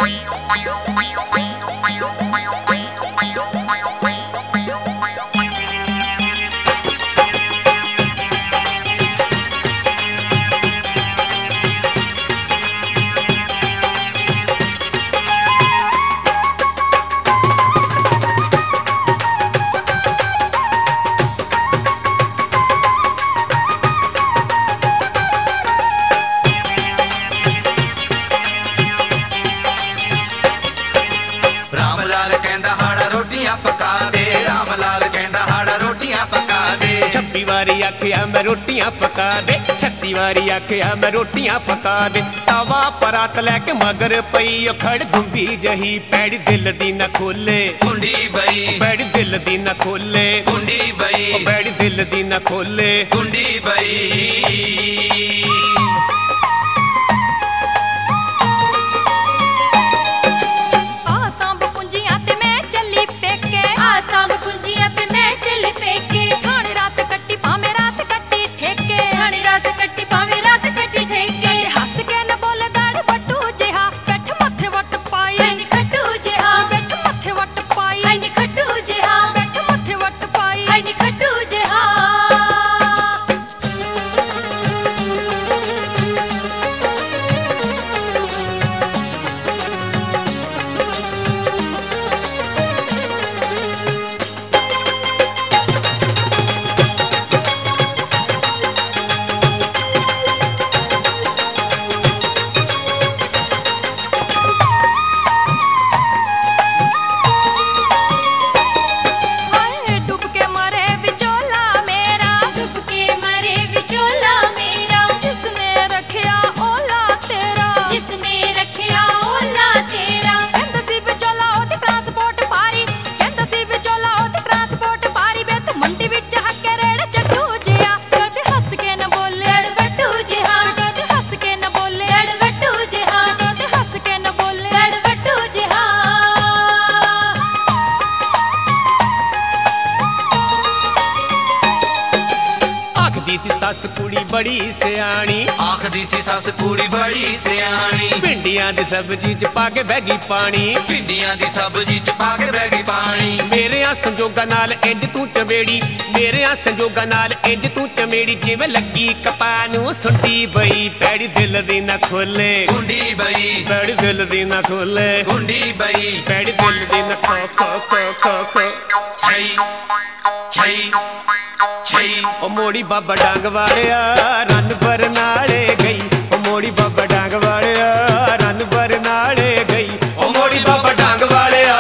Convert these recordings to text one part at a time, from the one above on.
आखिया मैं रोटियां पका दे, 36 वारी आखिया मैं रोटियां पका दे। तवा परात लैके मगर पई खड़ गुंबी जही, पैड़ी दिल दी न खोले कुंडी बई, पैड़ी दिल दी न खोले कुंडी बई, पैड़ी दिल दी न खोले कुंडी बई। सस कुड़ी बड़ी सियाणी, आखदी सी सस कुड़ी बड़ी सियाणी। भिंडियां दी सब्जी च पाके बैगी पानी, भिंडियां दी सब्जी च पाके बैगी पानी। मेरे आ संजोगा नाल इंज तू चमेड़ी, मेरे आ संजोगा नाल इंज तू चमेड़ी। जिवें लगी कपाह नूं सुंडी बई, पैड़ी दिल दी न खोले कुंडी बई, पैड़ी दिल दी न खोले कुंडी बई, पैड़ी दिल दी न खो खो खो खो खो छई छई छई। ओ मोड़ी बाबा डांग वालिया रन बरनाले गई, ओ मोड़ी बाबा डांग वालिया रन बरनाले गई। ओ मोड़ी बाबा डांग वालिया,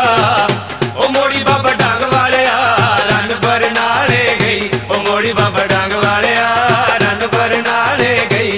ओ मोड़ी बाबा डांग वालिया रन बरनाले गई, ओ मोड़ी बाबा डांग वालिया रन बरनाले गई।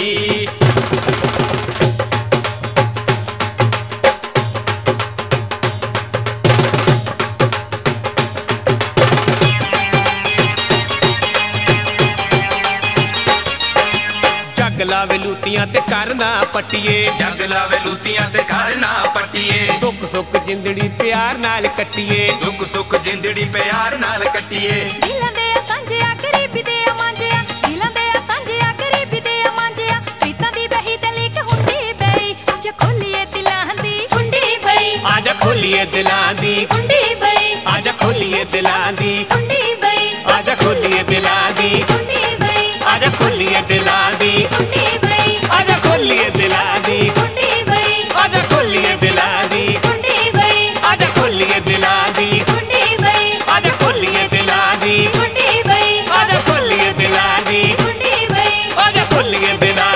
जग लावे लूतियां ते करना पट्टिए, जग लावे लूतियां ते करना पट्टिए। दुख सुख जिंदड़ी प्यार नाल कट्टिए, दुख सुख जिंदड़ी प्यार नाल कट्टिए। दिलां दे सांझिया गरीबी दे मांजिया, दिलां दे सांझिया गरीबी दे मांजिया। प्रीतां दी बही ते लीक हुंदी बई, आज खोलिए दिलां दी कुंडी बई, आजा खोलिए दिलां दी कुंडी बई, आजा खोलिए दिलां दी कुंडी बई, आजा खोलिए दिलां दी कुंडी बई, आजा खोलिए दिलां दी कुंडी बई, आजा खोलिए दिलां दी कुंडी बई, आजा खोलिए दिलां दी कुंडी बई, आजा खोलिए दिलां दी कुंडी बई, आजा खोलिए दिलां दी कुंडी बई, आजा खोलिए दिलां दी कुंडी बई, आजा खोलिए दिलां